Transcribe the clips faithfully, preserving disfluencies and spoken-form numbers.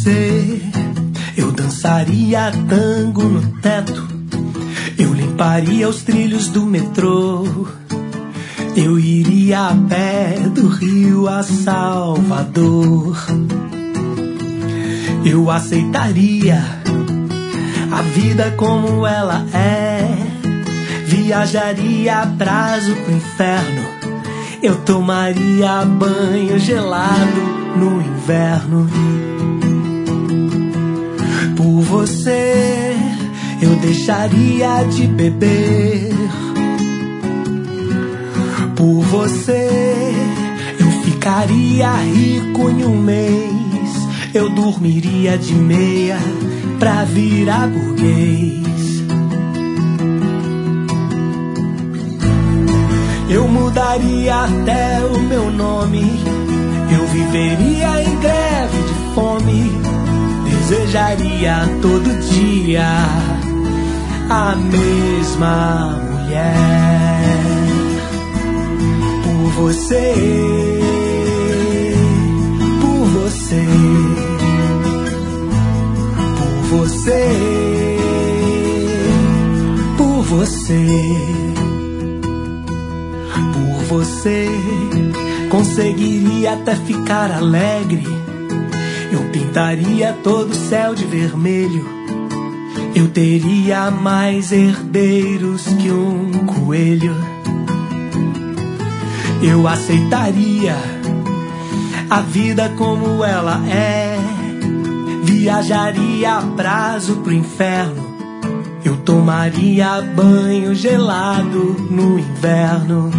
você eu dançaria tango no teto, eu limparia os trilhos do metrô, eu iria a pé do Rio a Salvador. Eu aceitaria a vida como ela é, viajaria a prazo pro inferno, eu tomaria banho gelado no inverno. Por você eu deixaria de beber, por você eu ficaria rico em um mês, eu dormiria de meia pra virar burguês. Eu mudaria até o meu nome, eu viveria em greve de fome, desejaria todo dia a mesma mulher. Por você, por você, por você, por você. Por você conseguiria até ficar alegre, eu pintaria todo o céu de vermelho, eu teria mais herdeiros que um coelho. Eu aceitaria a vida como ela é, viajaria a prazo pro inferno, eu tomaria banho gelado no inverno.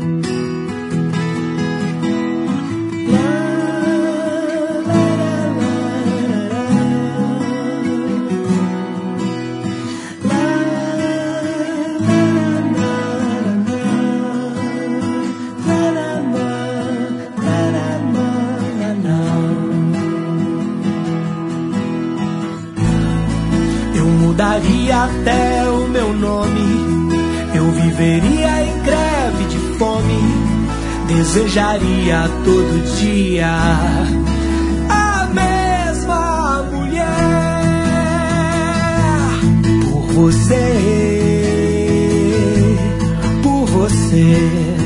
Mudaria até o meu nome, eu viveria em greve de fome, desejaria todo dia a mesma mulher. Por você, por você.